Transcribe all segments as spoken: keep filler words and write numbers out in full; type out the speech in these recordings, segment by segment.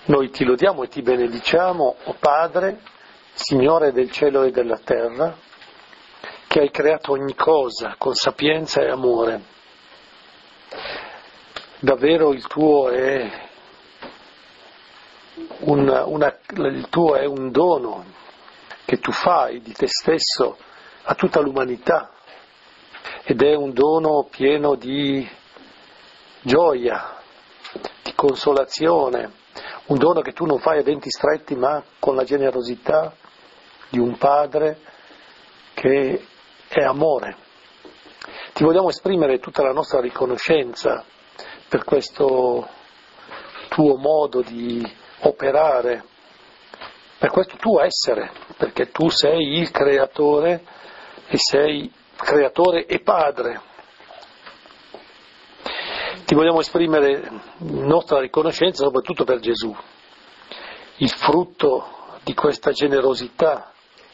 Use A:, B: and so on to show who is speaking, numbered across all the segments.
A: Noi ti lodiamo e ti benediciamo, o Padre, Signore del cielo e della terra, che hai creato ogni cosa con sapienza e amore. Davvero il tuo è un, una, il tuo è un dono che tu fai di te stesso a tutta l'umanità, ed è un dono pieno di gioia, di consolazione, un dono che tu non fai a denti stretti, ma con la generosità di un Padre che è amore. Ti vogliamo esprimere tutta la nostra riconoscenza per questo tuo modo di operare, per questo tuo essere, perché tu sei il creatore e sei creatore e padre. Ti vogliamo esprimere nostra riconoscenza soprattutto per Gesù, il frutto di questa generosità.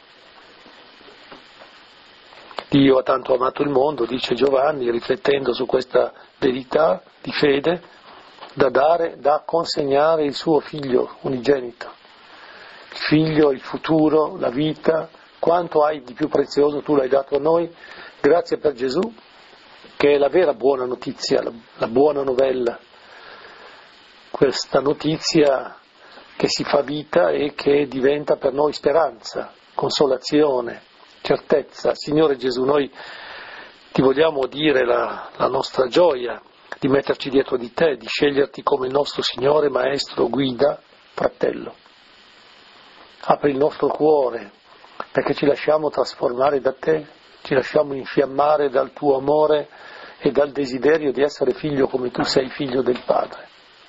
A: Dio ha tanto amato il mondo, dice Giovanni, riflettendo su questa verità di fede, da dare, da consegnare il suo figlio unigenito. Il figlio, il futuro, la vita, quanto hai di più prezioso tu l'hai dato a noi. Grazie per Gesù, che è la vera buona notizia, la, la buona novella, questa notizia che si fa vita e che diventa per noi speranza, consolazione, certezza. Signore Gesù, noi ti vogliamo dire la, la nostra gioia di metterci dietro di te, di sceglierti come il nostro Signore, Maestro, guida, fratello. Apri il nostro cuore perché ci lasciamo trasformare da te, ci lasciamo infiammare dal tuo amore e dal desiderio di essere figlio come tu sei figlio del Padre.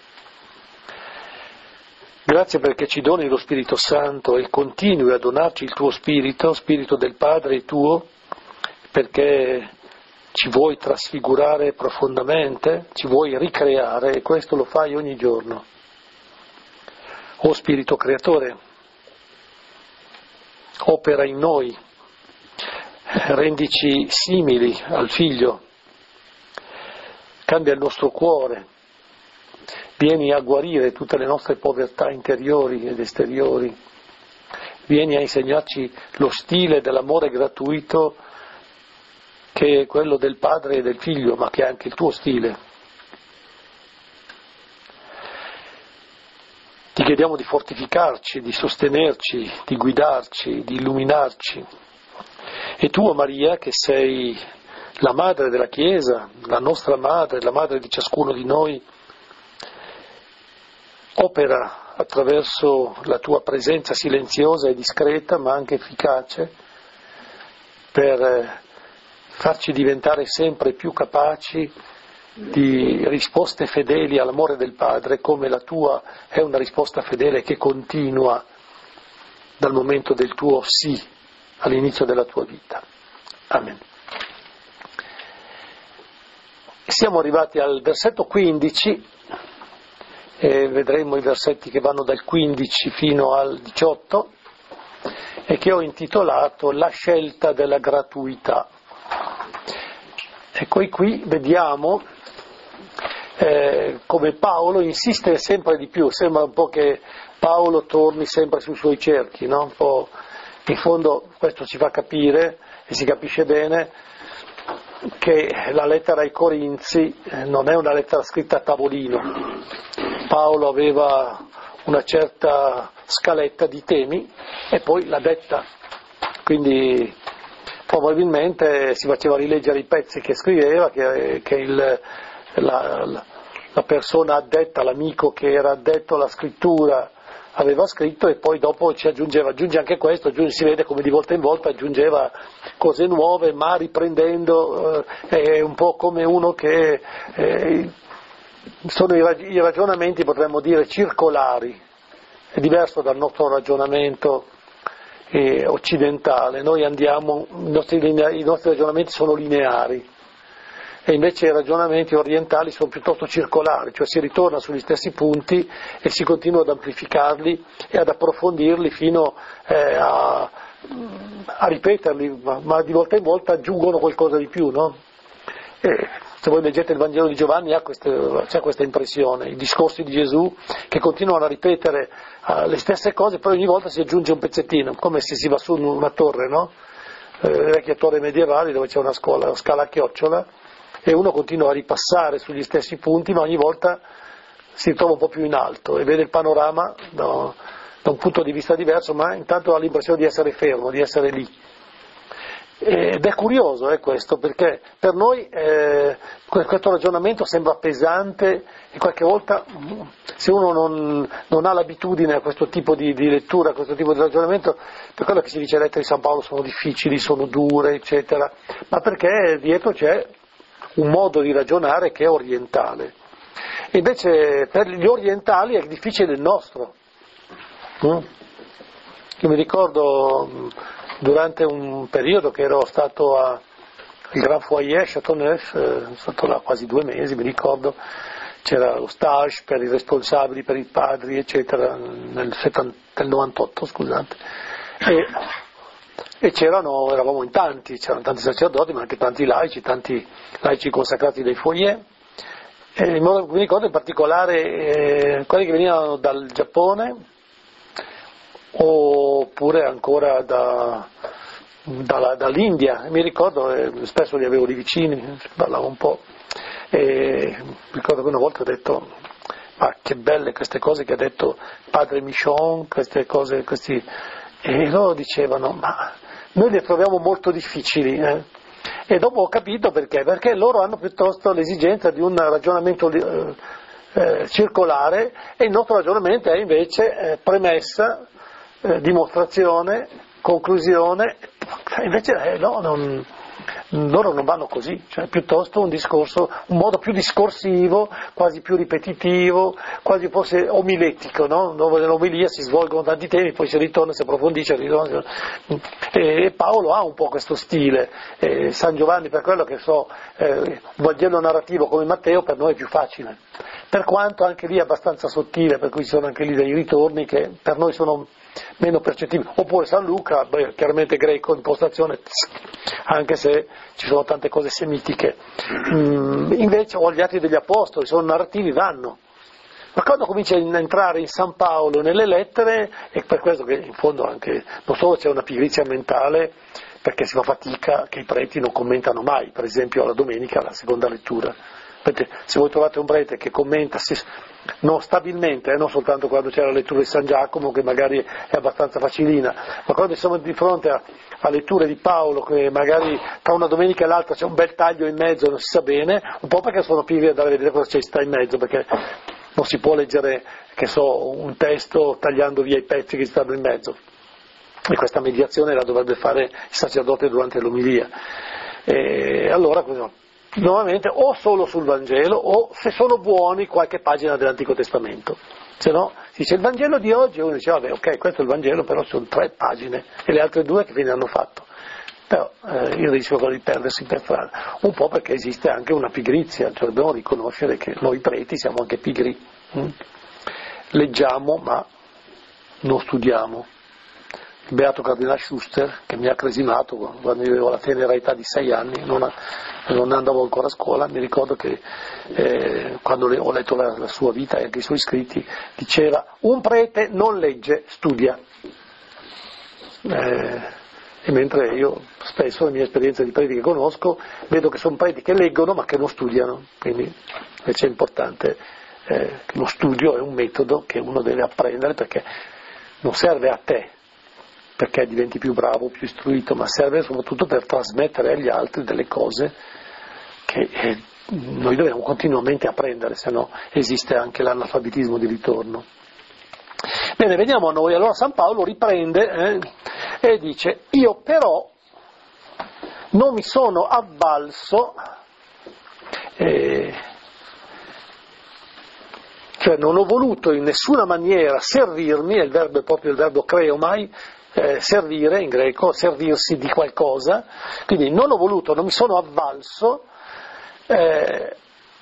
A: Grazie perché ci doni lo Spirito Santo e continui a donarci il tuo Spirito, Spirito del Padre e tuo, perché ci vuoi trasfigurare profondamente, ci vuoi ricreare, e questo lo fai ogni giorno. O Spirito Creatore, opera in noi, rendici simili al Figlio, cambia il nostro cuore, vieni a guarire tutte le nostre povertà interiori ed esteriori, vieni a insegnarci lo stile dell'amore gratuito che è quello del Padre e del Figlio, ma che è anche il tuo stile. Ti chiediamo di fortificarci, di sostenerci, di guidarci, di illuminarci. E tu, o Maria, che sei la madre della Chiesa, la nostra madre, la madre di ciascuno di noi, opera attraverso la tua presenza silenziosa e discreta, ma anche efficace, per farci diventare sempre più capaci di risposte fedeli all'amore del Padre, come la tua è una risposta fedele che continua dal momento del tuo sì all'inizio della tua vita. Amen. Siamo arrivati al versetto quindici e vedremo i versetti che vanno dal quindici fino al diciotto e che ho intitolato La scelta della gratuità. Ecco, e qui vediamo eh, come Paolo insiste sempre di più, sembra un po' che Paolo torni sempre sui suoi cerchi, no? Un po', in fondo questo ci fa capire, e si capisce bene, che la lettera ai Corinzi non è una lettera scritta a tavolino. Paolo aveva una certa scaletta di temi e poi l'ha detta, quindi probabilmente si faceva rileggere i pezzi che scriveva, che, che il, la, la persona addetta, l'amico che era addetto alla scrittura aveva scritto, e poi dopo ci aggiungeva, aggiunge anche questo, aggiunge, si vede come di volta in volta aggiungeva cose nuove, ma riprendendo, eh, è un po' come uno che eh, sono i, i ragionamenti, potremmo dire, circolari, è diverso dal nostro ragionamento eh, occidentale. Noi andiamo, i nostri, i nostri ragionamenti sono lineari, e invece i ragionamenti orientali sono piuttosto circolari, cioè si ritorna sugli stessi punti e si continua ad amplificarli e ad approfondirli fino eh, a, a ripeterli, ma, ma di volta in volta aggiungono qualcosa di più, no? E se voi leggete il Vangelo di Giovanni ha queste, c'è questa impressione, i discorsi di Gesù che continuano a ripetere uh, le stesse cose, poi ogni volta si aggiunge un pezzettino, come se si va su una torre, no? Eh, le vecchie torri medievali dove c'è una, scuola, una scala a chiocciola, e uno continua a ripassare sugli stessi punti, ma ogni volta si trova un po' più in alto e vede il panorama da, da un punto di vista diverso, ma intanto ha l'impressione di essere fermo, di essere lì. Ed è curioso eh, questo, perché per noi eh, questo ragionamento sembra pesante e qualche volta se uno non, non ha l'abitudine a questo tipo di, di lettura, a questo tipo di ragionamento, per quello che si dice le lettere di San Paolo sono difficili, sono dure, eccetera, ma perché dietro c'è un modo di ragionare che è orientale. E invece per gli orientali è difficile il nostro. Mm? Io mi ricordo durante un periodo che ero stato al Grand Foyer Châteauneuf, eh, sono stato là quasi due mesi, mi ricordo, c'era lo stage per i responsabili, per i padri, eccetera, nel, settanta, nel novantotto, scusate, e, e c'erano, eravamo in tanti, c'erano tanti sacerdoti, ma anche tanti laici, tanti laici consacrati dei Foyer, e mi ricordo in particolare eh, quelli che venivano dal Giappone, oppure ancora da, da, dall'India, mi ricordo, eh, spesso li avevo lì vicini, parlavo un po', e mi ricordo che una volta ho detto, ma che belle queste cose che ha detto padre Michon, queste cose, questi, e loro dicevano, ma noi le troviamo molto difficili, eh? E dopo ho capito perché, perché loro hanno piuttosto l'esigenza di un ragionamento eh, eh, circolare, e il nostro ragionamento è invece eh, premessa, Eh, dimostrazione, conclusione, invece eh, no, non, loro non vanno così, cioè piuttosto un discorso, un modo più discorsivo, quasi più ripetitivo, quasi forse omiletico, no? Dove nell'omilia si svolgono tanti temi, poi si ritorna, si approfondisce, ritorna, e Paolo ha un po' questo stile, e San Giovanni, per quello che so, eh, un Vangelo narrativo come Matteo per noi è più facile, per quanto anche lì è abbastanza sottile, per cui ci sono anche lì dei ritorni che per noi sono meno percettibili, oppure San Luca, beh, chiaramente greco, impostazione, anche se ci sono tante cose semitiche, mm, invece o gli Atti degli Apostoli, sono narrativi, vanno, ma quando comincia a entrare in San Paolo nelle lettere, è per questo che in fondo anche, non solo c'è una pigrizia mentale, perché si fa fatica che i preti non commentano mai, per esempio la domenica, la seconda lettura. Se voi trovate un prete che commenta non stabilmente, eh, non soltanto quando c'è la lettura di San Giacomo, che magari è abbastanza facilina, ma quando siamo di fronte a, a letture di Paolo, che magari tra una domenica e l'altra c'è un bel taglio in mezzo, non si sa bene, un po' perché sono pigri da vedere cosa c'è sta in mezzo, perché non si può leggere, che so, un testo tagliando via i pezzi che stanno in mezzo, e questa mediazione la dovrebbe fare il sacerdote durante l'omilia. E allora nuovamente o solo sul Vangelo, o se sono buoni qualche pagina dell'Antico Testamento, se no si dice il Vangelo di oggi, e uno dice vabbè, ok, questo è il Vangelo, però sono tre pagine, e le altre due che fine hanno fatto? Però eh, il rischio di perdersi per strada, un po' perché esiste anche una pigrizia, cioè dobbiamo riconoscere che noi preti siamo anche pigri, hm? Leggiamo ma non studiamo. Il beato Cardinal Schuster, che mi ha cresimato quando io avevo la tenera età di sei anni, non, ha, non andavo ancora a scuola, mi ricordo che eh, quando ho letto la, la sua vita e anche i suoi scritti, diceva un prete non legge, studia. Eh, e mentre io spesso, nella mia esperienza di preti che conosco, vedo che sono preti che leggono ma che non studiano, quindi invece è importante eh, che lo studio è un metodo che uno deve apprendere, perché non serve a te perché diventi più bravo, più istruito, ma serve soprattutto per trasmettere agli altri delle cose che eh, noi dobbiamo continuamente apprendere, se no esiste anche l'analfabetismo di ritorno. Bene, veniamo a noi. Allora San Paolo riprende eh, e dice: io però non mi sono avvalso, eh, cioè non ho voluto in nessuna maniera servirmi, il verbo è proprio il verbo kreomai, Eh, servire in greco, servirsi di qualcosa, quindi non ho voluto, non mi sono avvalso eh,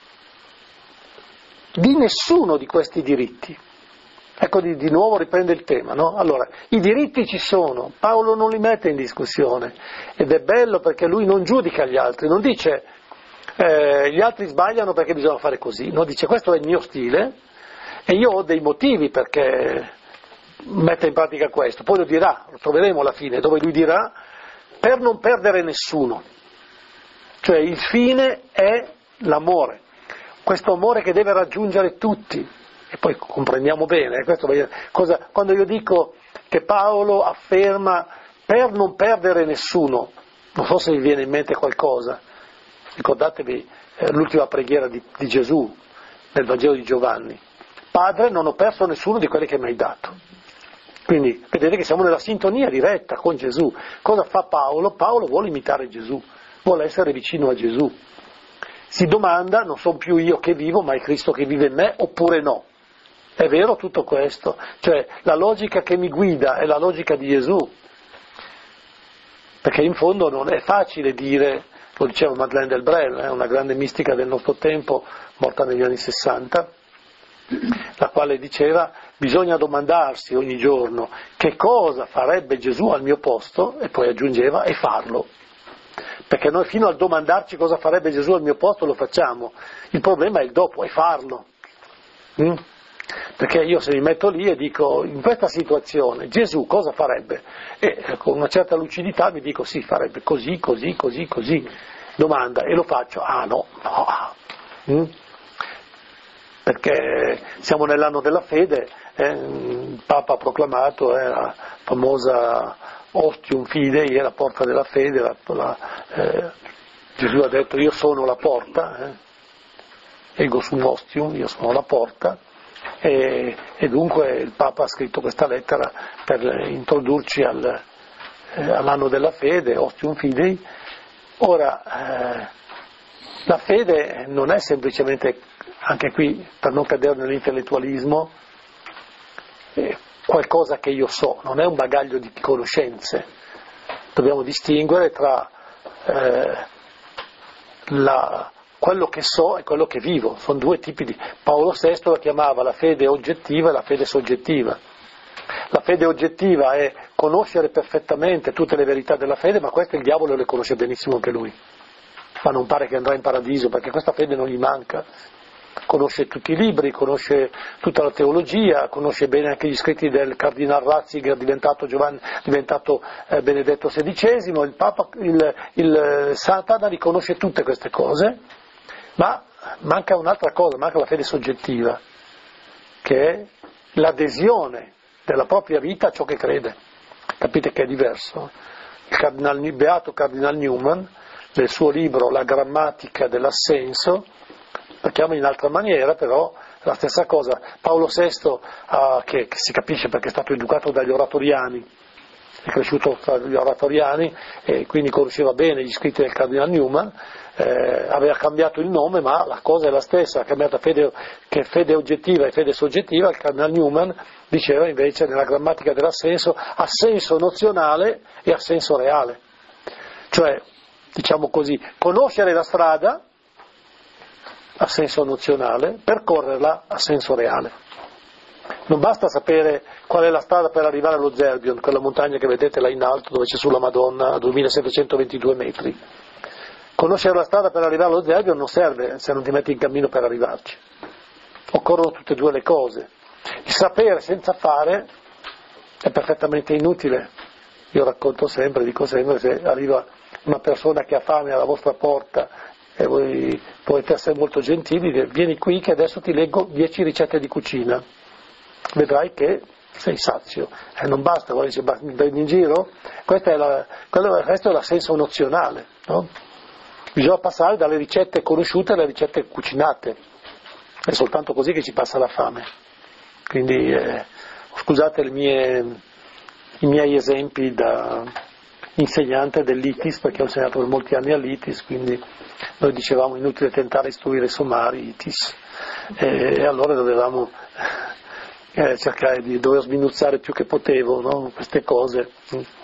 A: di nessuno di questi diritti. Ecco, di, di nuovo riprende il tema, no? Allora, i diritti ci sono, Paolo non li mette in discussione, ed è bello perché lui non giudica gli altri, non dice eh, gli altri sbagliano perché bisogna fare così, no? Dice questo è il mio stile e io ho dei motivi perché mette in pratica questo, poi lo dirà, lo troveremo alla fine, dove lui dirà per non perdere nessuno, cioè il fine è l'amore, questo amore che deve raggiungere tutti, e poi comprendiamo bene, questo, cosa, quando io dico che Paolo afferma per non perdere nessuno, non so se vi viene in mente qualcosa, ricordatevi eh, l'ultima preghiera di, di Gesù nel Vangelo di Giovanni, Padre non ho perso nessuno di quelli che mi hai dato. Quindi vedete che siamo nella sintonia diretta con Gesù. Cosa fa Paolo? Paolo vuole imitare Gesù, vuole essere vicino a Gesù. Si domanda, non sono più io che vivo, ma è Cristo che vive in me, oppure no? È vero tutto questo? Cioè la logica che mi guida è la logica di Gesù. Perché in fondo non è facile dire, lo diceva Madeleine Delbrel, eh, una grande mistica del nostro tempo, morta negli anni sessanta, la quale diceva bisogna domandarsi ogni giorno che cosa farebbe Gesù al mio posto, e poi aggiungeva e farlo, perché noi fino al domandarci cosa farebbe Gesù al mio posto lo facciamo, il problema è il dopo, è farlo, mm? Perché io se mi metto lì e dico in questa situazione Gesù cosa farebbe, e con una certa lucidità mi dico sì, farebbe così, così, così, così, domanda e lo faccio, ah no, no, mm? Perché siamo nell'anno della fede, eh, il Papa ha proclamato eh, la famosa Ostium Fidei, è la porta della fede, la, la, eh, Gesù ha detto io sono la porta, eh, ego sum ostium, io sono la porta, e, e dunque il Papa ha scritto questa lettera per introdurci al, eh, all'anno della fede, Ostium Fidei. Ora, eh, la fede non è semplicemente, anche qui per non cadere nell'intellettualismo, eh, qualcosa che io so, non è un bagaglio di conoscenze, dobbiamo distinguere tra eh, la, quello che so e quello che vivo, sono due tipi di... Paolo sesto la chiamava la fede oggettiva e la fede soggettiva. La fede oggettiva è conoscere perfettamente tutte le verità della fede, ma questo il diavolo le conosce benissimo anche lui, ma non pare che andrà in paradiso perché questa fede non gli manca. Conosce tutti i libri, conosce tutta la teologia, conosce bene anche gli scritti del Cardinal Ratzinger diventato, Giovanni, diventato eh, Benedetto sedicesimo, il Papa, il, il Satana riconosce tutte queste cose, ma manca un'altra cosa, manca la fede soggettiva, che è l'adesione della propria vita a ciò che crede. Capite che è diverso? Il, Cardinal, il beato Cardinal Newman, nel suo libro La grammatica dell'assenso, la chiama in altra maniera, però la stessa cosa. Paolo sesto, uh, che, che si capisce perché è stato educato dagli oratoriani, è cresciuto tra gli oratoriani e quindi conosceva bene gli scritti del Cardinal Newman, eh, aveva cambiato il nome, ma la cosa è la stessa, ha cambiato fede, che fede oggettiva e fede soggettiva. Il Cardinal Newman diceva invece nella grammatica dell'assenso assenso nozionale e assenso reale, cioè, diciamo così, conoscere la strada a senso nozionale, percorrerla a senso reale. Non basta sapere qual è la strada per arrivare allo Zerbion, quella montagna che vedete là in alto dove c'è sulla Madonna a duemilasettecentoventidue metri. Conoscere la strada per arrivare allo Zerbion non serve se non ti metti in cammino per arrivarci. Occorrono tutte e due le cose. Il sapere senza fare è perfettamente inutile. Io racconto sempre, dico sempre, se arriva una persona che ha fame alla vostra porta e voi potete essere molto gentili, vieni qui che adesso ti leggo dieci ricette di cucina, vedrai che sei sazio, eh, non basta, vuoi dice, prendi in giro? Questo è, la, quello, questo è l'assenso nozionale, no? Bisogna passare dalle ricette conosciute alle ricette cucinate, è soltanto così che ci passa la fame. Quindi eh, scusate le mie, i miei esempi da insegnante dell'I T I S, perché ho insegnato per molti anni all'I T I S, quindi noi dicevamo inutile tentare di istruire i somari, I T I S, e, e allora dovevamo eh, cercare di dover sminuzzare più che potevo, no? Queste cose,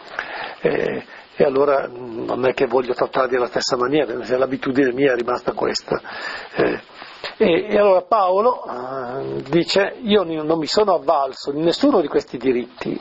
A: e, e allora non è che voglio trattarli alla stessa maniera, l'abitudine mia è rimasta questa. Eh, e, e allora Paolo eh, dice: io non mi sono avvalso di nessuno di questi diritti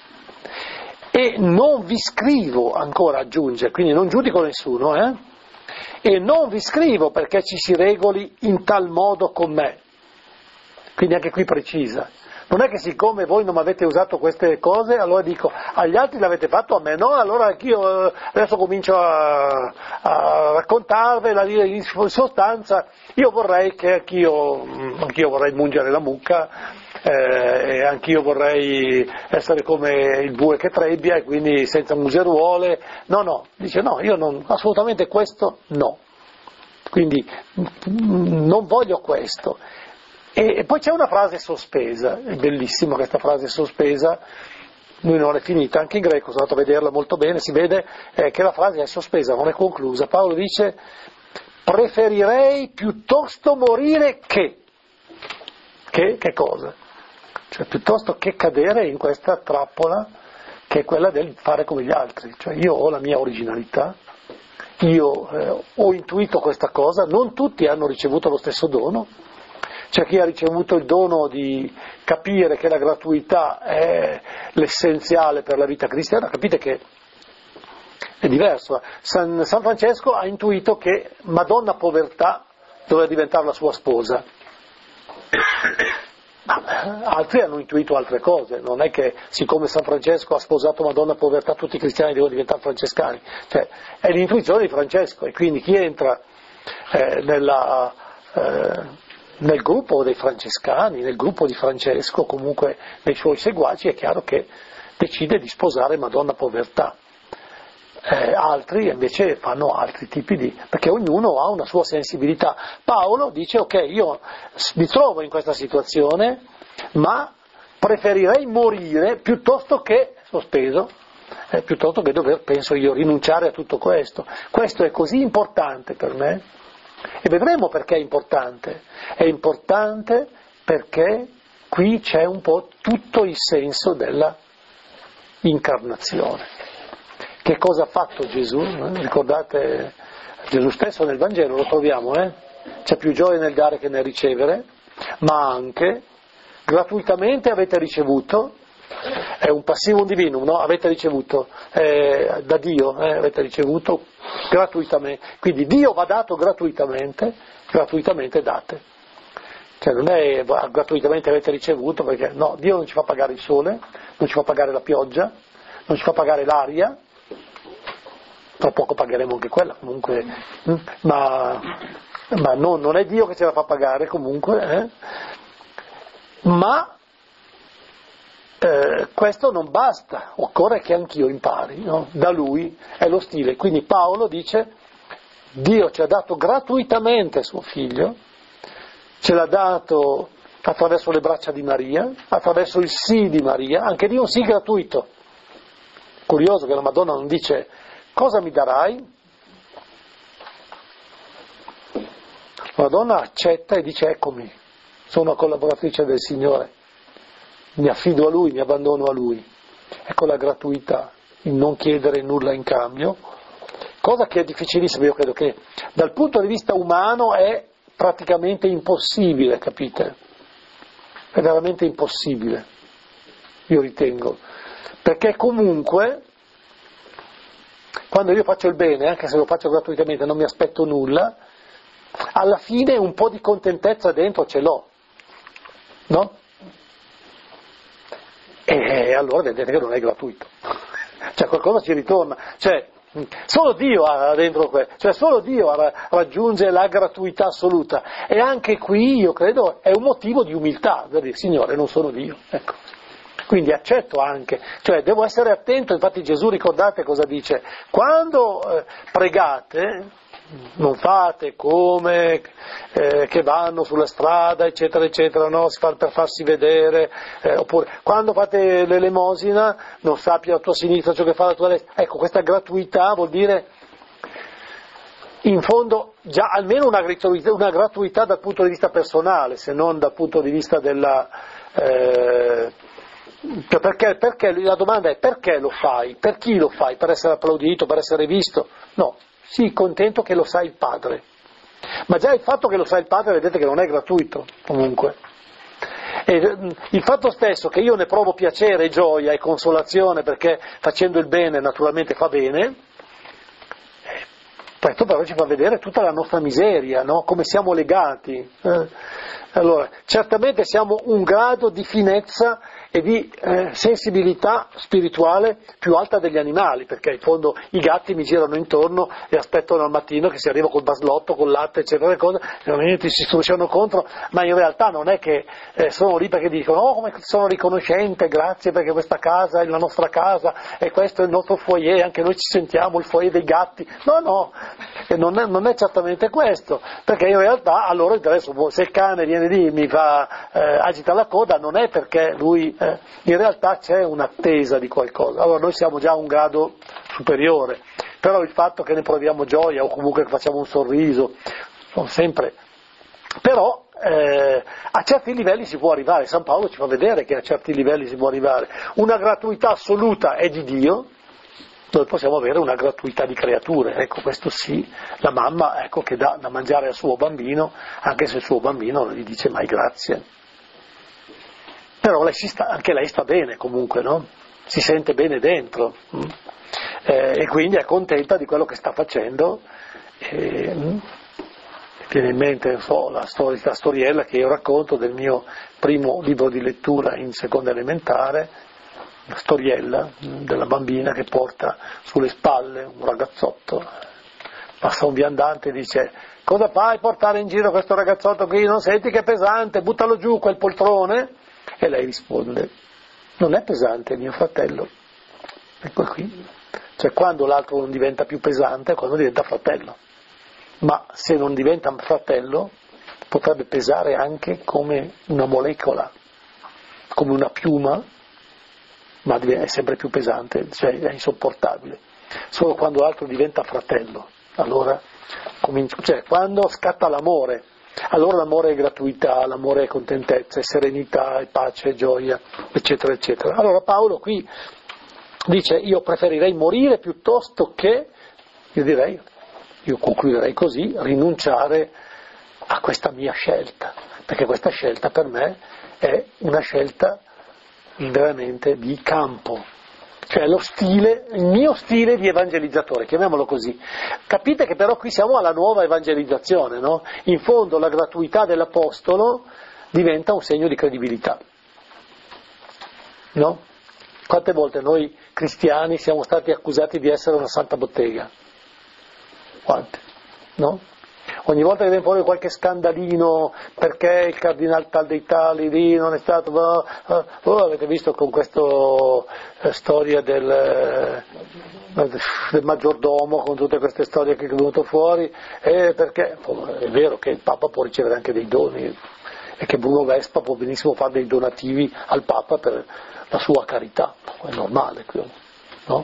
A: e non vi scrivo, ancora aggiunge, quindi non giudico nessuno, eh? e non vi scrivo perché ci si regoli in tal modo con me. Quindi anche qui precisa. Non è che siccome voi non mi avete usato queste cose, allora dico, agli altri l'avete fatto, a me no, allora anch'io adesso comincio a, a raccontarvela, in sostanza io vorrei che anch'io, anch'io vorrei mungere la mucca, eh, e anch'io vorrei essere come il bue che trebbia e quindi senza museruole. No, no, dice no, io non, assolutamente questo no. Quindi non voglio questo. E poi c'è una frase sospesa, è bellissima questa frase sospesa, lui non è finita, anche in greco sono andato a vederla molto bene, si vede eh, che la frase è sospesa, non è conclusa. Paolo dice, preferirei piuttosto morire che, che, che cosa? Cioè piuttosto che cadere in questa trappola che è quella del fare come gli altri, cioè io ho la mia originalità, io eh, ho intuito questa cosa, non tutti hanno ricevuto lo stesso dono. C'è chi ha ricevuto il dono di capire che la gratuità è l'essenziale per la vita cristiana, capite che è diverso. San, San Francesco ha intuito che Madonna Povertà doveva diventare la sua sposa, ma altri hanno intuito altre cose, non è che siccome San Francesco ha sposato Madonna Povertà tutti i cristiani devono diventare francescani, cioè è l'intuizione di Francesco e quindi chi entra eh, nella... Eh, nel gruppo dei francescani, nel gruppo di Francesco, comunque nei suoi seguaci, è chiaro che decide di sposare Madonna Povertà. Eh, altri invece fanno altri tipi di... perché ognuno ha una sua sensibilità. Paolo dice, ok, io mi trovo in questa situazione, ma preferirei morire piuttosto che, sospeso, eh, piuttosto che dover, penso io, rinunciare a tutto questo. Questo è così importante per me. E vedremo perché è importante. È importante perché qui c'è un po' tutto il senso della incarnazione. Che cosa ha fatto Gesù? Ricordate Gesù stesso nel Vangelo, lo troviamo, eh? C'è più gioia nel dare che nel ricevere, ma anche gratuitamente avete ricevuto, è un passivum divinum, no? Avete ricevuto eh, da Dio, eh? avete ricevuto gratuitamente, quindi Dio va dato gratuitamente, gratuitamente date, cioè non è gratuitamente avete ricevuto, perché no, Dio non ci fa pagare il sole, non ci fa pagare la pioggia, non ci fa pagare l'aria, tra poco pagheremo anche quella comunque, ma, ma no, non è Dio che ce la fa pagare comunque, eh? ma Eh, questo non basta, occorre che anch'io impari, no? Da lui è lo stile. Quindi Paolo dice, Dio ci ha dato gratuitamente suo figlio, ce l'ha dato attraverso le braccia di Maria, attraverso il sì di Maria, anche di un sì gratuito. Curioso che la Madonna non dice, cosa mi darai? La Madonna accetta e dice, eccomi, sono una collaboratrice del Signore. Mi affido a Lui, mi abbandono a Lui. Ecco la gratuità, il non chiedere nulla in cambio, cosa che è difficilissima, io credo che dal punto di vista umano è praticamente impossibile, capite? È veramente impossibile, io ritengo, perché comunque quando io faccio il bene, anche se lo faccio gratuitamente, non mi aspetto nulla, alla fine un po' di contentezza dentro ce l'ho, no? E allora vedete che non è gratuito, cioè qualcosa ci ritorna, cioè solo Dio ha dentro questo, cioè solo Dio raggiunge la gratuità assoluta, e anche qui io credo è un motivo di umiltà, da dire Signore non sono Dio, ecco. Quindi accetto anche, cioè devo essere attento, infatti Gesù ricordate cosa dice, quando eh, pregate non fate come eh, che vanno sulla strada eccetera eccetera, no? Si fa per farsi vedere, eh, oppure quando fate l'elemosina non sappia la tua sinistra ciò che fa la tua destra. Ecco, questa gratuità vuol dire in fondo già almeno una gratuità, una gratuità dal punto di vista personale, se non dal punto di vista della eh, perché, perché la domanda è perché lo fai, per chi lo fai, per essere applaudito, per essere visto? No, sii contento che lo sa il Padre, ma già il fatto che lo sa il Padre vedete che non è gratuito comunque, e il fatto stesso che io ne provo piacere e gioia e consolazione perché facendo il bene naturalmente fa bene, questo però ci fa vedere tutta la nostra miseria, no? Come siamo legati. Eh? Allora, certamente siamo un grado di finezza e di eh, sensibilità spirituale più alta degli animali, perché in fondo i gatti mi girano intorno e aspettano al mattino che si arriva col baslotto, col latte, eccetera, cose, e ovviamente si strusciano contro, ma in realtà non è che eh, sono lì perché dicono oh come sono riconoscente, grazie perché questa casa è la nostra casa e questo è il nostro foyer, anche noi ci sentiamo il foyer dei gatti. No, no, e non, è, non è certamente questo, perché in realtà a loro interessa, se il cane viene lì mi fa eh, agita la coda, non è perché lui eh, in realtà c'è un'attesa di qualcosa. Allora noi siamo già a un grado superiore, però il fatto che ne proviamo gioia o comunque che facciamo un sorriso sono sempre, però eh, a certi livelli si può arrivare. San Paolo ci fa vedere che a certi livelli si può arrivare. Una gratuità assoluta è di Dio, noi possiamo avere una gratuità di creature, ecco, questo sì, la mamma, ecco, che dà da mangiare al suo bambino, anche se il suo bambino non gli dice mai grazie. Però lei si sta, anche lei sta bene comunque, no? Si sente bene dentro, mm? eh, e quindi è contenta di quello che sta facendo. E, mm? Viene in mente, non so, la, stor- la storiella che io racconto del mio primo libro di lettura in seconda elementare, la storiella della bambina che porta sulle spalle un ragazzotto, passa un viandante e dice cosa fai portare in giro questo ragazzotto qui, non senti che è pesante, buttalo giù quel poltrone, e lei risponde non è pesante, è mio fratello. Ecco qui, cioè quando l'altro non diventa più pesante è quando diventa fratello, ma se non diventa fratello potrebbe pesare anche come una molecola, come una piuma, ma è sempre più pesante, cioè è insopportabile. Solo quando l'altro diventa fratello, allora comincia, cioè quando scatta l'amore, allora l'amore è gratuità, l'amore è contentezza, è serenità, è pace, è gioia, eccetera, eccetera. Allora Paolo qui dice io preferirei morire piuttosto che, io direi, io concluderei così, rinunciare a questa mia scelta, perché questa scelta per me è una scelta veramente di campo, cioè lo stile, il mio stile di evangelizzatore, chiamiamolo così. Capite che però qui siamo alla nuova evangelizzazione, no? In fondo la gratuità dell'apostolo diventa un segno di credibilità, no? Quante volte noi cristiani siamo stati accusati di essere una santa bottega? Quante? No? Ogni volta che viene fuori qualche scandalino perché il cardinal tal dei tali lì non è stato, oh, oh, oh, avete visto con questa eh, storia del, eh, del maggiordomo, con tutte queste storie che è venuto fuori, eh, perché oh, è vero che il Papa può ricevere anche dei doni e che Bruno Vespa può benissimo fare dei donativi al Papa per la sua carità, è normale, no?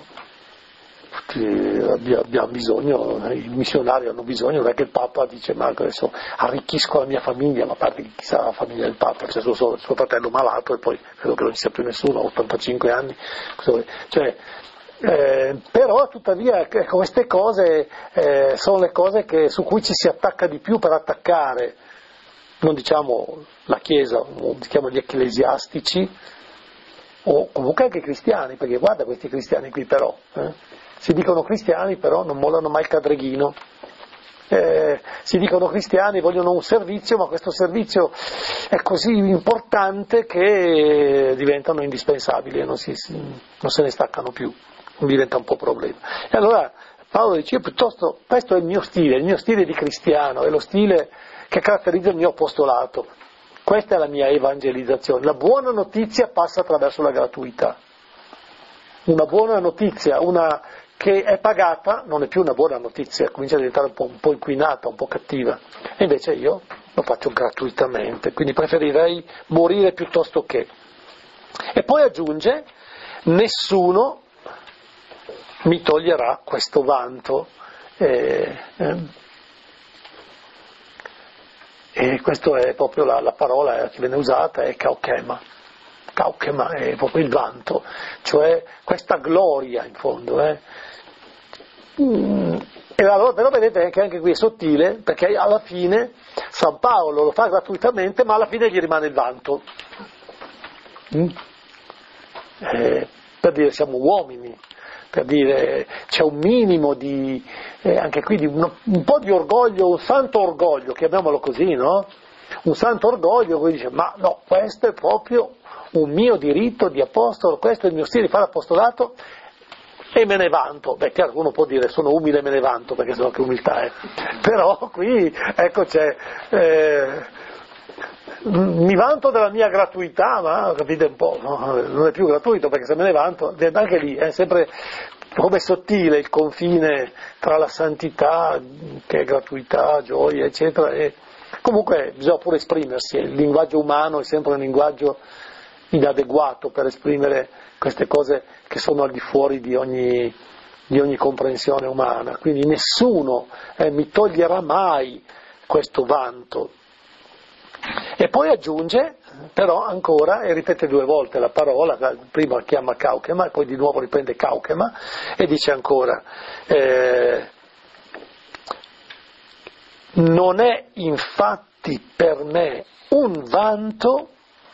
A: Abbiamo bisogno, i missionari hanno bisogno, non è che il Papa dice ma adesso arricchisco la mia famiglia, ma a parte chi sarà la famiglia del Papa, c'è solo suo, suo fratello malato e poi credo che non ci sia più nessuno, ha ottantacinque anni, cioè, eh, però tuttavia queste cose eh, sono le cose che, su cui ci si attacca di più per attaccare, non diciamo la Chiesa, diciamo gli ecclesiastici o comunque anche i cristiani, perché guarda questi cristiani qui però, eh, si dicono cristiani però non mollano mai il cadreghino, eh, si dicono cristiani, vogliono un servizio, ma questo servizio è così importante che diventano indispensabili e non, si, non se ne staccano più, diventa un po' problema. E allora Paolo dice, io piuttosto, questo è il mio stile, il mio stile di cristiano, è lo stile che caratterizza il mio apostolato, questa è la mia evangelizzazione, la buona notizia passa attraverso la gratuità, una buona notizia, una che è pagata non è più una buona notizia, comincia a diventare un po', un po' inquinata, un po' cattiva, e invece io lo faccio gratuitamente, quindi preferirei morire piuttosto che. E poi aggiunge, nessuno mi toglierà questo vanto, eh, eh, e questa è proprio la, la parola che viene usata, è kaukema. Kaukema è proprio il vanto, cioè questa gloria in fondo. Eh. Mm. E allora, però vedete che anche qui è sottile, perché alla fine San Paolo lo fa gratuitamente, ma alla fine gli rimane il vanto. Mm. Eh, per dire siamo uomini, per dire, c'è un minimo di, eh, anche qui, di un, un po' di orgoglio, un santo orgoglio, chiamiamolo così, no? Un santo orgoglio, cui dice, ma no, questo è proprio un mio diritto di apostolo, questo è il mio stile di fare apostolato, e me ne vanto. Beh, chiaro, uno può dire sono umile e me ne vanto, perché sennò che umiltà è. Però qui, ecco, c'è, eh, mi vanto della mia gratuità, ma capite un po', no? Non è più gratuito, perché se me ne vanto, anche lì è sempre come sottile il confine tra la santità, che è gratuità, gioia, eccetera, e comunque bisogna pure esprimersi, il linguaggio umano è sempre un linguaggio inadeguato per esprimere queste cose che sono al di fuori di ogni, di ogni comprensione umana, quindi nessuno eh, mi toglierà mai questo vanto. E poi aggiunge, però ancora, e ripete due volte la parola, prima chiama Cauchema e poi di nuovo riprende Cauchema e dice ancora, eh, non è infatti per me un vanto,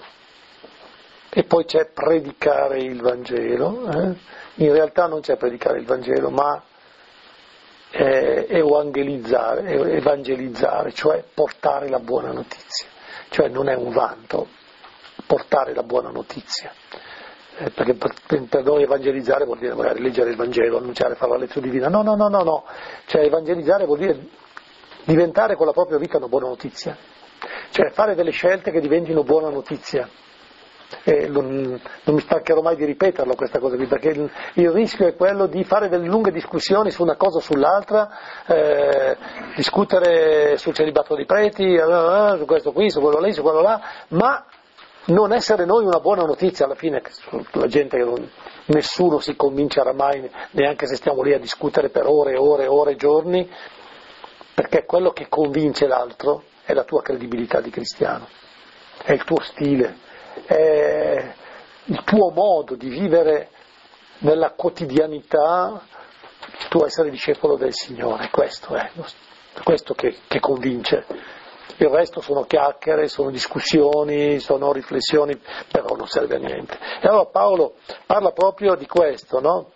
A: e poi c'è predicare il Vangelo, eh? In realtà non c'è predicare il Vangelo, ma eh, evangelizzare, evangelizzare, cioè portare la buona notizia, cioè non è un vanto portare la buona notizia, eh, perché per, per noi evangelizzare vuol dire magari leggere il Vangelo, annunciare, fare la lezione divina, no, no, no, no, no, cioè evangelizzare vuol dire diventare con la propria vita una buona notizia, cioè fare delle scelte che diventino buona notizia. E non, non mi stancherò mai di ripeterlo questa cosa qui, perché il, il rischio è quello di fare delle lunghe discussioni su una cosa o sull'altra, eh, discutere sul celibato dei preti, eh, su questo qui, su quello lì, su quello là, ma non essere noi una buona notizia alla fine. La gente che non, nessuno si convincerà mai, neanche se stiamo lì a discutere per ore e ore e ore, giorni, perché quello che convince l'altro è la tua credibilità di cristiano, è il tuo stile, è il tuo modo di vivere nella quotidianità, il tuo essere discepolo del Signore. Questo è questo che, che convince. Il resto sono chiacchiere, sono discussioni, sono riflessioni, però non serve a niente. E allora Paolo parla proprio di questo, no?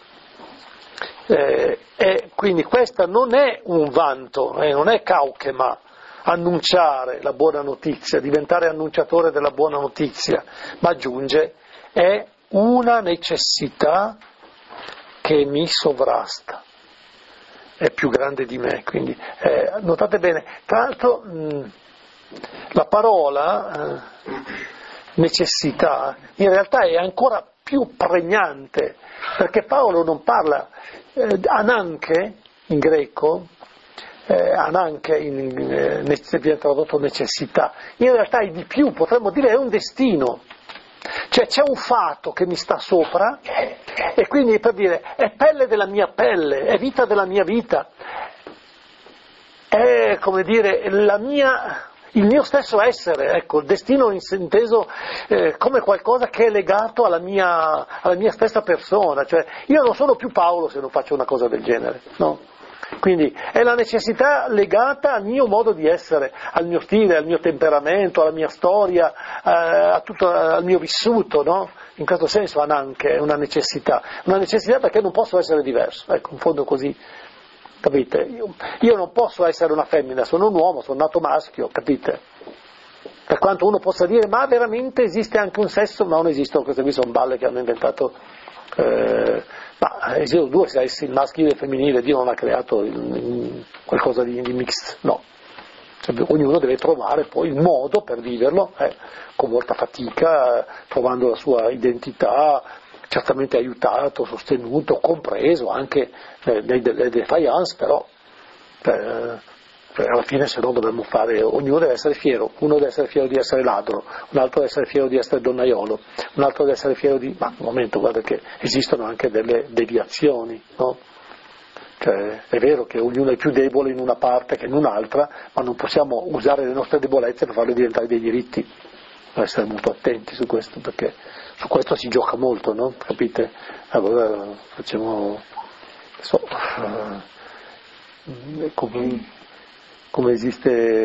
A: Eh, e quindi questa non è un vanto, eh, non è cauchema, annunciare la buona notizia, diventare annunciatore della buona notizia, ma aggiunge, è una necessità che mi sovrasta, è più grande di me. Quindi eh, notate bene, tra l'altro mh, la parola eh, necessità in realtà è ancora più pregnante, perché Paolo non parla eh, ananche in greco, Eh, anche in, eh, viene tradotto necessità, in realtà è di più, potremmo dire è un destino, cioè c'è un fato che mi sta sopra e quindi per dire è pelle della mia pelle, è vita della mia vita, è come dire la mia, il mio stesso essere, ecco, il destino inteso eh, come qualcosa che è legato alla mia, alla mia stessa persona, cioè io non sono più Paolo se non faccio una cosa del genere, no? Quindi è la necessità legata al mio modo di essere, al mio stile, al mio temperamento, alla mia storia, eh, a tutto, al mio vissuto, no? In questo senso anche è una necessità, una necessità perché non posso essere diverso, ecco, in fondo così, capite? Io, io non posso essere una femmina, sono un uomo, sono nato maschio, capite? Per quanto uno possa dire, ma veramente esiste anche un sesso? Ma non esistono, queste qui sono balle che hanno inventato... Eh, ma esistono due sessi, il maschile e il femminile, Dio non ha creato il, il, qualcosa di, di mixed, no, cioè, ognuno deve trovare poi il modo per viverlo, eh, con molta fatica, eh, trovando la sua identità, certamente aiutato, sostenuto, compreso anche eh, delle defiance, però eh, alla fine se no dovremmo fare, ognuno deve essere fiero, uno deve essere fiero di essere ladro, un altro deve essere fiero di essere donnaiolo, un altro deve essere fiero di... ma un momento, guarda che esistono anche delle deviazioni, no? Cioè, è vero che ognuno è più debole in una parte che in un'altra, ma non possiamo usare le nostre debolezze per farle diventare dei diritti, bisogna essere molto attenti su questo, perché su questo si gioca molto, no? Capite? Allora facciamo... So, uh, come, come esiste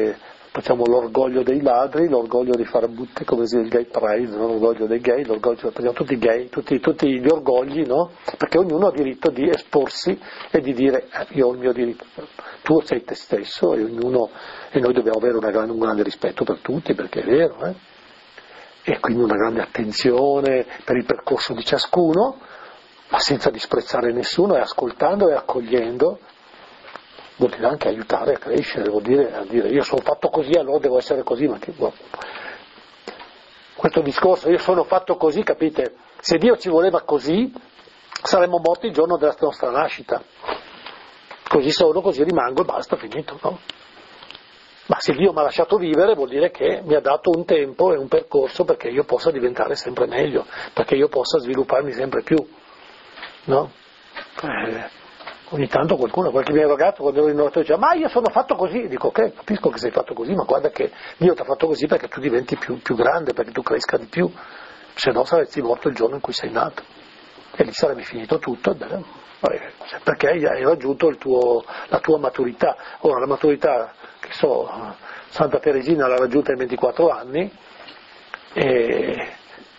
A: facciamo l'orgoglio dei ladri, l'orgoglio dei farabutti, come si dice il gay pride, no? L'orgoglio dei gay, l'orgoglio, facciamo tutti gay, tutti, tutti gli orgogli, no? Perché ognuno ha diritto di esporsi e di dire eh, io ho il mio diritto, tu sei te stesso e ognuno, e noi dobbiamo avere una grande, un grande rispetto per tutti, perché è vero, eh? E quindi una grande attenzione per il percorso di ciascuno, ma senza disprezzare nessuno, e ascoltando e accogliendo. Vuol dire anche aiutare a crescere, vuol dire, a dire io sono fatto così, allora devo essere così, ma che boh. Questo discorso, io sono fatto così, capite? Se Dio ci voleva così, saremmo morti il giorno della nostra nascita. Così sono, così rimango e basta, finito, no? Ma se Dio mi ha lasciato vivere vuol dire che mi ha dato un tempo e un percorso perché io possa diventare sempre meglio, perché io possa svilupparmi sempre più, no? Eh, ogni tanto qualcuno, qualche mio ragazzo quando ero in orto diceva ma io sono fatto così, dico ok, capisco che sei fatto così, ma guarda che Dio ti ha fatto così perché tu diventi più, più grande, perché tu cresca di più, se no saresti morto il giorno in cui sei nato e lì sarebbe finito tutto, beh, perché hai raggiunto il tuo, la tua maturità. Ora la maturità, che so, Santa Teresina l'ha raggiunta in ventiquattro anni e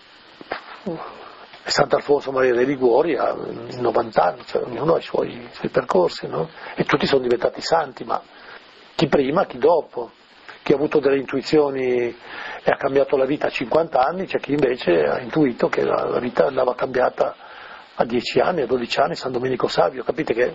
A: Sant'Alfonso Maria dei Liguori ha novanta anni, cioè ognuno ha i suoi, i suoi percorsi, no? E tutti sono diventati santi, ma chi prima, chi dopo, chi ha avuto delle intuizioni e ha cambiato la vita a cinquanta anni, c'è chi invece ha intuito che la, la vita andava cambiata a dieci anni, a dodici anni, San Domenico Savio, capite che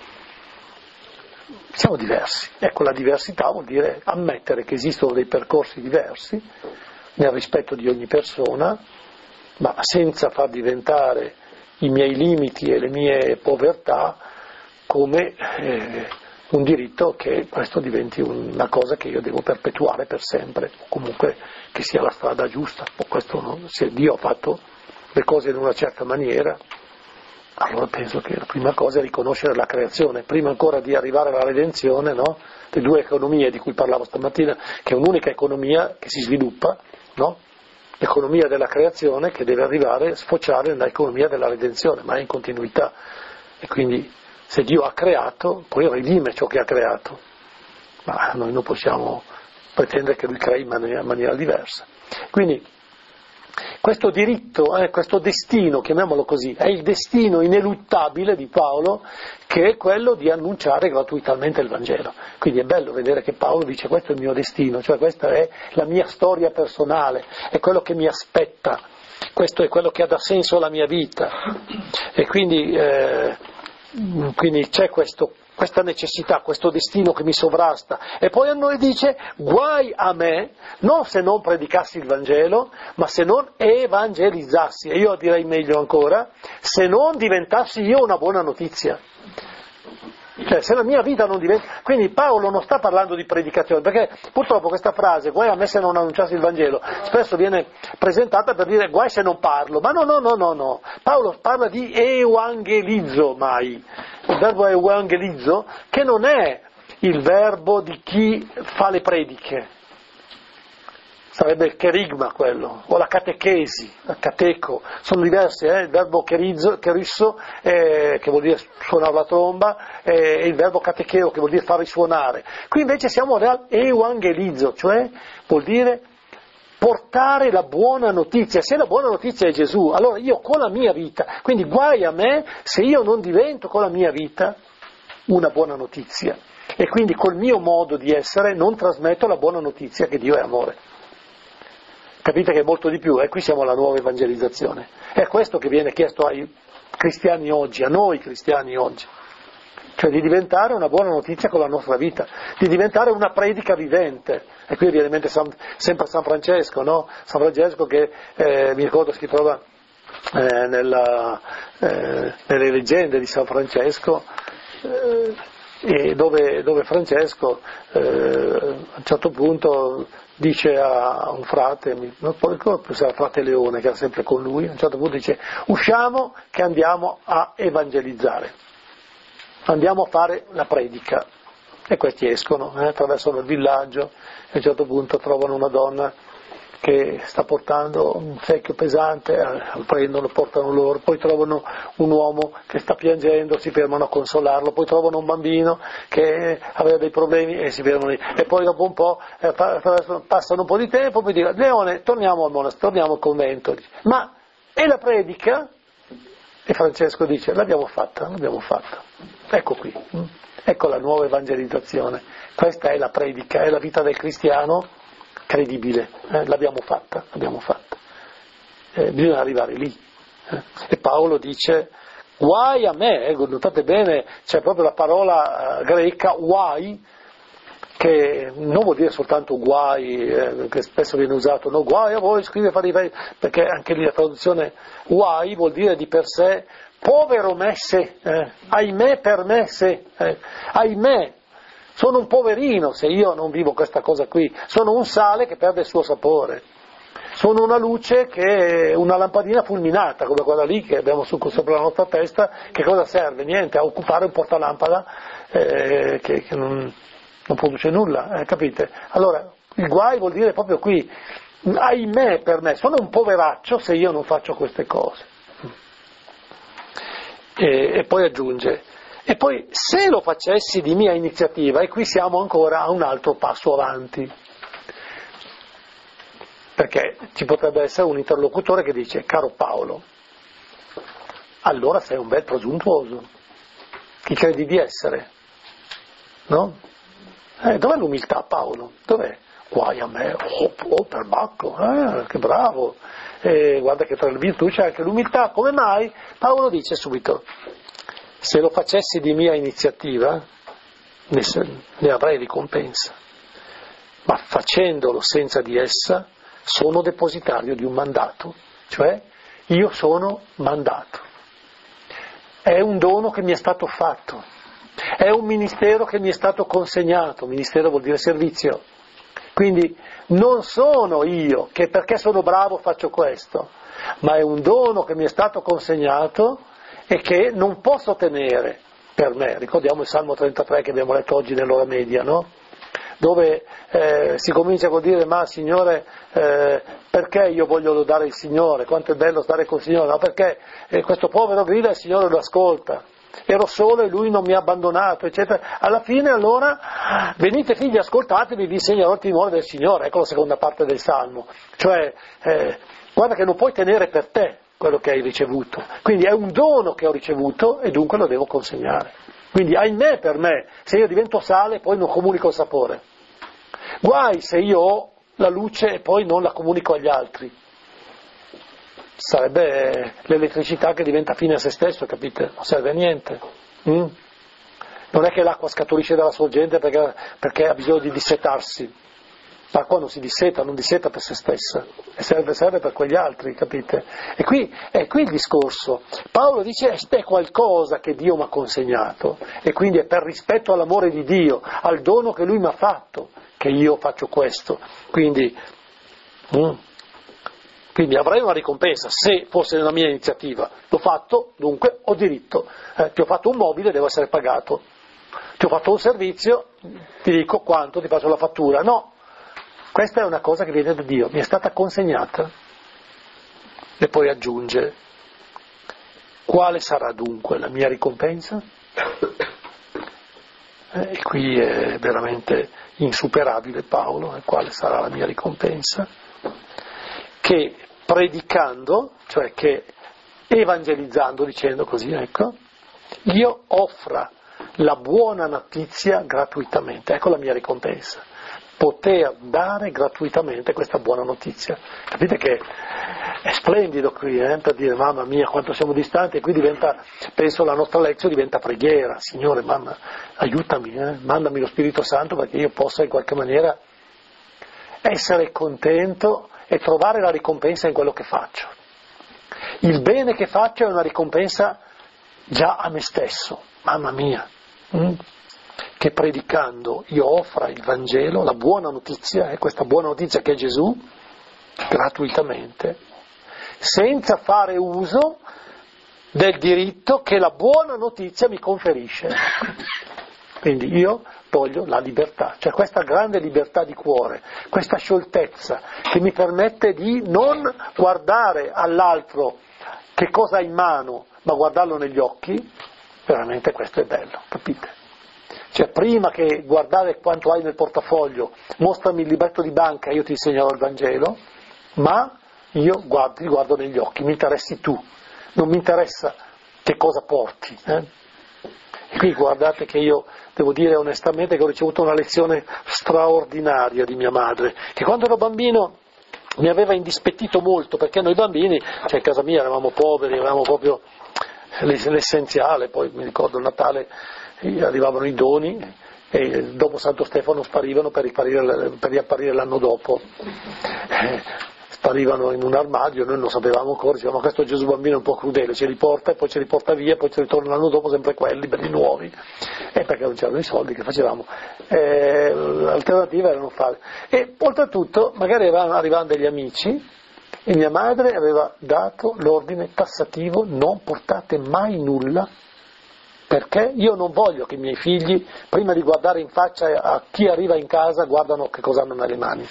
A: siamo diversi. Ecco, la diversità vuol dire ammettere che esistono dei percorsi diversi nel rispetto di ogni persona, ma senza far diventare i miei limiti e le mie povertà come eh, un diritto che questo diventi una cosa che io devo perpetuare per sempre, o comunque che sia la strada giusta. O questo no, se Dio ha fatto le cose in una certa maniera, allora penso che la prima cosa è riconoscere la creazione, prima ancora di arrivare alla redenzione, no? Le due economie di cui parlavo stamattina, che è un'unica economia che si sviluppa, no? L'economia della creazione che deve arrivare, sfociare nell'economia della redenzione, ma è in continuità. E quindi se Dio ha creato, poi redime ciò che ha creato, ma noi non possiamo pretendere che Lui crei in maniera, in maniera diversa. Quindi questo diritto, eh, questo destino, chiamiamolo così, è il destino ineluttabile di Paolo, che è quello di annunciare gratuitamente il Vangelo. Quindi è bello vedere che Paolo dice questo è il mio destino, cioè questa è la mia storia personale, è quello che mi aspetta, questo è quello che dà senso alla mia vita. E quindi, eh, quindi c'è questo, questa necessità, questo destino che mi sovrasta. E poi a noi dice guai a me, non se non predicassi il Vangelo, ma se non evangelizzassi, e io direi meglio ancora, se non diventassi io una buona notizia. Cioè se la mia vita non diventa... Quindi Paolo non sta parlando di predicazione, perché purtroppo questa frase, guai a me se non annunciassi il Vangelo, spesso viene presentata per dire guai se non parlo, ma no, no, no, no, no. Paolo parla di evangelizzo mai, il verbo evangelizzo, che non è il verbo di chi fa le prediche, sarebbe il cherigma quello, o la catechesi, la cateco, sono diversi, eh? Il verbo cherizo, cherisso, eh, che vuol dire suonare la tromba, eh, e il verbo catecheo, che vuol dire far risuonare. Qui invece siamo al evangelizzo, cioè vuol dire portare la buona notizia. Se la buona notizia è Gesù, allora io con la mia vita, quindi guai a me se io non divento con la mia vita una buona notizia, e quindi col mio modo di essere non trasmetto la buona notizia che Dio è amore. Capite che è molto di più, e eh? Qui siamo alla nuova evangelizzazione. È questo che viene chiesto ai cristiani oggi, a noi cristiani oggi, cioè di diventare una buona notizia con la nostra vita, di diventare una predica vivente. E qui viene in mente San, sempre San Francesco, no? San Francesco che eh, mi ricordo si trova eh, nella, eh, nelle leggende di San Francesco, eh, e dove, dove Francesco eh, a un certo punto dice a un frate, non ricordo più se era frate Leone che era sempre con lui, a un certo punto dice usciamo che andiamo a evangelizzare, andiamo a fare la predica, e questi escono, eh, attraversano il villaggio e a un certo punto trovano una donna che sta portando un secchio pesante, lo prendono, lo portano loro, poi trovano un uomo che sta piangendo, si fermano a consolarlo, poi trovano un bambino che aveva dei problemi e si fermano lì, e poi dopo un po' eh, passano un po' di tempo, poi dicono: Leone, torniamo al monastero, torniamo al convento. Ma e la predica? E Francesco dice: l'abbiamo fatta, l'abbiamo fatta, ecco qui, ecco la nuova evangelizzazione, questa è la predica, è la vita del cristiano credibile, eh, l'abbiamo fatta, l'abbiamo fatta, eh, bisogna arrivare lì, eh. E Paolo dice: guai a me, eh, notate bene, c'è proprio la parola eh, greca guai, che non vuol dire soltanto guai, eh, che spesso viene usato, no, guai a voi, scrive farisei, perché anche lì la traduzione guai vuol dire di per sé povero me se, eh, ahimè per me se, eh, ahimè, sono un poverino se io non vivo questa cosa qui, sono un sale che perde il suo sapore, sono una luce che è una lampadina fulminata, come quella lì che abbiamo su, sopra la nostra testa, che cosa serve? Niente, a occupare un portalampada eh, che, che non... non produce nulla, eh, capite? Allora, il guai vuol dire proprio qui, ahimè per me, sono un poveraccio se io non faccio queste cose. E, e poi aggiunge, e poi se lo facessi di mia iniziativa, e qui siamo ancora a un altro passo avanti, perché ci potrebbe essere un interlocutore che dice: caro Paolo, allora sei un bel presuntuoso, chi credi di essere? No? Eh, dov'è l'umiltà, Paolo? Dov'è? Guai a me, oh, oh per Bacco, eh, che bravo, eh, guarda che tra le virtù c'è anche l'umiltà, come mai? Paolo dice subito: se lo facessi di mia iniziativa ne, ne avrei ricompensa, ma facendolo senza di essa sono depositario di un mandato, cioè io sono mandato, è un dono che mi è stato fatto, è un ministero che mi è stato consegnato, ministero vuol dire servizio, quindi non sono io che perché sono bravo faccio questo, ma è un dono che mi è stato consegnato e che non posso tenere per me. Ricordiamo il Salmo trentatré che abbiamo letto oggi nell'ora media, no? Dove eh, si comincia col dire: ma Signore, eh, perché io voglio lodare il Signore, quanto è bello stare col Signore, no? Perché eh, questo povero grida e il Signore lo ascolta, ero solo e lui non mi ha abbandonato, eccetera. Alla fine allora: venite figli, ascoltatemi, vi insegnerò il timore del Signore. Ecco la seconda parte del Salmo, cioè eh, guarda che non puoi tenere per te quello che hai ricevuto, quindi è un dono che ho ricevuto e dunque lo devo consegnare. Quindi ahimè per me se io divento sale e poi non comunico il sapore, guai se io ho la luce e poi non la comunico agli altri, sarebbe l'elettricità che diventa fine a se stesso, capite? Non serve a niente. Mm? Non è che l'acqua scaturisce dalla sorgente perché, perché ha bisogno di dissetarsi. L'acqua non si disseta, non disseta per se stessa, e serve, serve per quegli altri, capite? E qui è qui il discorso. Paolo dice: è qualcosa che Dio mi ha consegnato, e quindi è per rispetto all'amore di Dio, al dono che Lui mi ha fatto, che io faccio questo. Quindi, mm, quindi avrei una ricompensa se fosse nella mia iniziativa. L'ho fatto, dunque ho diritto. Eh, ti ho fatto un mobile, devo essere pagato. Ti ho fatto un servizio, ti dico quanto, ti faccio la fattura. No. Questa è una cosa che viene da Dio, mi è stata consegnata. E poi aggiunge: quale sarà dunque la mia ricompensa? E qui è veramente insuperabile Paolo, e quale sarà la mia ricompensa? Che predicando, cioè che evangelizzando, dicendo così, ecco, io offra la buona notizia gratuitamente, ecco la mia ricompensa. Poter dare gratuitamente questa buona notizia. Capite che è splendido qui, eh, per dire: mamma mia quanto siamo distanti, e qui diventa, penso la nostra lezione diventa preghiera. Signore, mamma, aiutami, eh, mandami lo Spirito Santo perché io possa in qualche maniera essere contento e trovare la ricompensa in quello che faccio. Il bene che faccio è una ricompensa già a me stesso, mamma mia. Mm? Che predicando io offra il Vangelo, la buona notizia, eh, questa buona notizia che è Gesù, gratuitamente, senza fare uso del diritto che la buona notizia mi conferisce. Quindi io voglio la libertà, cioè questa grande libertà di cuore, questa scioltezza che mi permette di non guardare all'altro che cosa ha in mano, ma guardarlo negli occhi, veramente questo è bello, capite? Cioè prima che guardare quanto hai nel portafoglio, mostrami il libretto di banca e io ti insegnerò il Vangelo, ma io guardo, ti guardo negli occhi, mi interessi tu, non mi interessa che cosa porti. Eh? E qui guardate che io devo dire onestamente che ho ricevuto una lezione straordinaria di mia madre, che quando ero bambino mi aveva indispettito molto, perché noi bambini, cioè in casa mia eravamo poveri, avevamo proprio l'essenziale, poi mi ricordo il Natale arrivavano i doni e dopo Santo Stefano sparivano per riapparire, per riapparire l'anno dopo. Eh, sparivano in un armadio, noi non sapevamo ancora, dicevamo ma questo Gesù bambino è un po' crudele, ce li porta e poi ce li porta via, poi ci ritorna l'anno dopo sempre quelli, belli nuovi, e perché non c'erano i soldi, che facevamo? Eh, l'alternativa era non fare. E oltretutto magari arrivavano degli amici e mia madre aveva dato l'ordine tassativo: non portate mai nulla, perché io non voglio che i miei figli, prima di guardare in faccia a chi arriva in casa, guardano che cosa hanno nelle mani.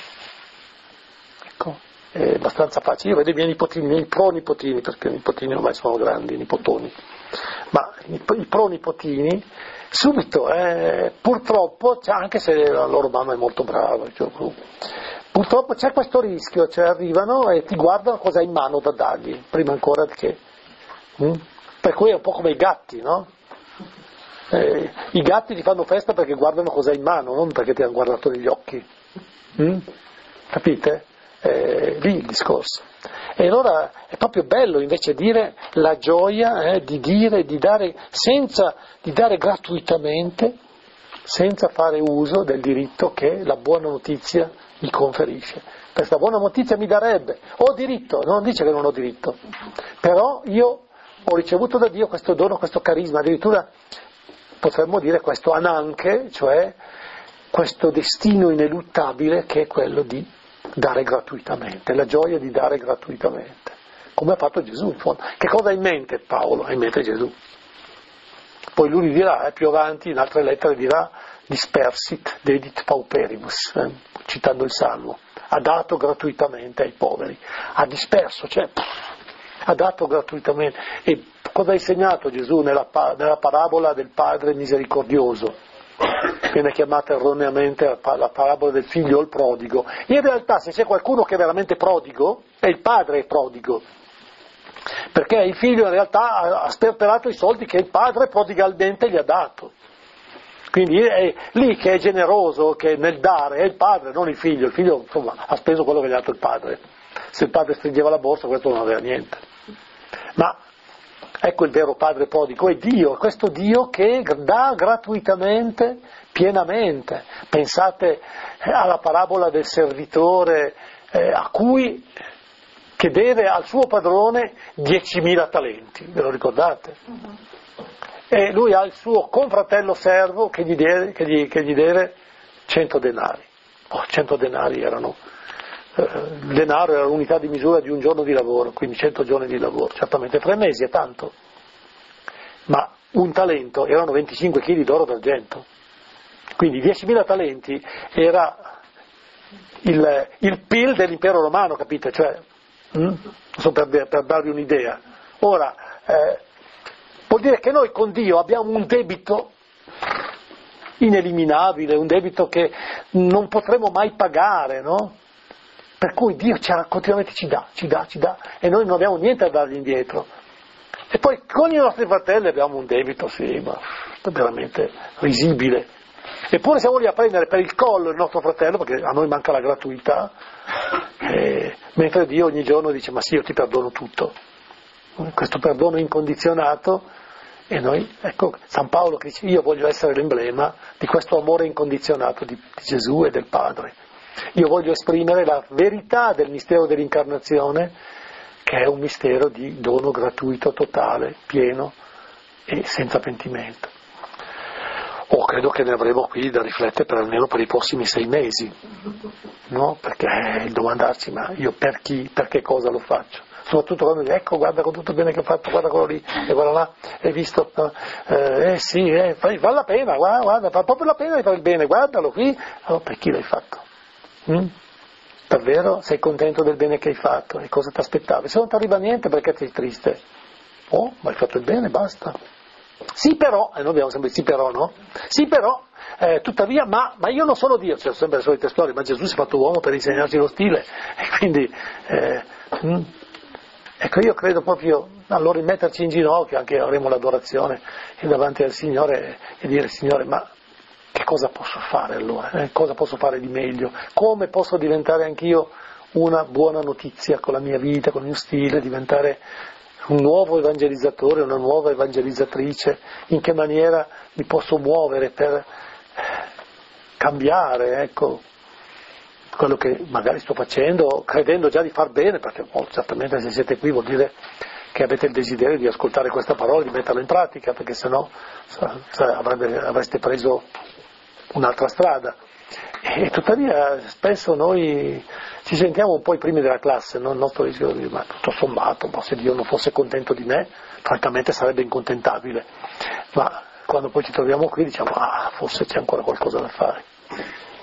A: Ecco. È abbastanza facile, io vedo i miei nipotini, i miei pronipotini, perché i nipotini ormai sono grandi, i nipotoni, ma i, i pronipotini subito, eh, purtroppo, anche se la loro mamma è molto brava, cioè, purtroppo c'è questo rischio, cioè arrivano e ti guardano cosa hai in mano da dargli, prima ancora che... Mm? Per cui è un po' come i gatti, no? Eh, i gatti ti fanno festa perché guardano cosa hai in mano, non perché ti hanno guardato negli occhi. Mm? Capite? Eh, lì il discorso. E allora è proprio bello invece dire la gioia eh, di dire, di dare, senza, di dare gratuitamente, senza fare uso del diritto che la buona notizia mi conferisce. Questa buona notizia mi darebbe, ho diritto, non dice che non ho diritto, però io ho ricevuto da Dio questo dono, questo carisma, addirittura potremmo dire questo ananche, cioè questo destino ineluttabile che è quello di dare gratuitamente, la gioia di dare gratuitamente, come ha fatto Gesù in fondo. Che cosa ha in mente Paolo? Ha in mente Gesù. Poi lui dirà, eh, più avanti in altre lettere dirà dispersit dedit pauperibus, eh, citando il Salmo, ha dato gratuitamente ai poveri, ha disperso, cioè pff, ha dato gratuitamente. E cosa ha insegnato Gesù nella, nella parabola del Padre misericordioso? Viene chiamata erroneamente la parabola del figlio o il prodigo. In realtà se c'è qualcuno che è veramente prodigo, è il padre è prodigo, perché il figlio in realtà ha sperperato i soldi che il padre prodigalmente gli ha dato. Quindi è lì che è generoso, che nel dare è il padre, non il figlio. Il figlio insomma ha speso quello che gli ha dato il padre. Se il padre stringeva la borsa questo non aveva niente. Ma ecco il vero padre prodigo, è Dio, questo Dio che dà gratuitamente, pienamente. Pensate alla parabola del servitore eh, a cui, che deve al suo padrone diecimila talenti, ve lo ricordate? Uh-huh. E lui ha il suo confratello servo che gli deve, che gli, che gli deve cento denari. Oh, cento denari erano... il denaro era l'unità di misura di un giorno di lavoro, quindi cento giorni di lavoro, certamente tre mesi è tanto, ma un talento erano venticinque chili d'oro d'argento, quindi diecimila talenti era il, il P I L dell'impero romano, capite? Cioè, non so per, per darvi un'idea. Ora, eh, vuol dire che noi con Dio abbiamo un debito ineliminabile, un debito che non potremo mai pagare, no? Per cui Dio ci ha, continuamente ci dà, ci dà, ci dà, e noi non abbiamo niente da dargli indietro. E poi con i nostri fratelli abbiamo un debito, sì, ma veramente risibile. Eppure siamo lì a prendere per il collo il nostro fratello, perché a noi manca la gratuità, e, mentre Dio ogni giorno dice, ma sì, io ti perdono tutto. Questo perdono incondizionato, e noi, ecco, San Paolo che dice, io voglio essere l'emblema di questo amore incondizionato di, di Gesù e del Padre. Io voglio esprimere la verità del mistero dell'incarnazione, che è un mistero di dono gratuito, totale, pieno e senza pentimento. Oh, credo che ne avremo qui da riflettere per almeno per i prossimi sei mesi, no? Perché il domandarci, ma io per chi, per che cosa lo faccio? soprattutto quando dice ecco guarda con tutto il bene che ho fatto, guarda quello lì e guarda là, hai visto, no? eh, eh sì, eh, vale la pena, guarda, guarda, fa proprio la pena di fare il bene, guardalo qui, oh, per chi l'hai fatto? Mm? Davvero? Sei contento del bene che hai fatto? E cosa ti aspettavi? Se non ti arriva niente perché sei triste? Oh, ma hai fatto il bene, basta. Sì però, e noi abbiamo sempre sì però, no? Sì però, eh, tuttavia, ma, ma io non sono Dio, cioè sempre le solite storie, ma Gesù si è fatto uomo per insegnarci lo stile, e quindi, eh, mh, ecco io credo proprio, allora metterci in ginocchio, anche avremo l'adorazione, e davanti al Signore e dire Signore, ma che cosa posso fare allora? Eh, cosa posso fare di meglio? Come posso diventare anch'io una buona notizia con la mia vita, con il mio stile, diventare un nuovo evangelizzatore, una nuova evangelizzatrice, in che maniera mi posso muovere per cambiare, ecco, quello che magari sto facendo, credendo già di far bene, perché oh, certamente se siete qui vuol dire che avete il desiderio di ascoltare questa parola, di metterla in pratica, perché sennò avrebbe, avreste preso un'altra strada. E tuttavia spesso noi ci sentiamo un po' i primi della classe, no? Il nostro rischio di dire, ma tutto sommato, ma se Dio non fosse contento di me, francamente sarebbe incontentabile. Ma quando poi ci troviamo qui diciamo, ah, forse c'è ancora qualcosa da fare.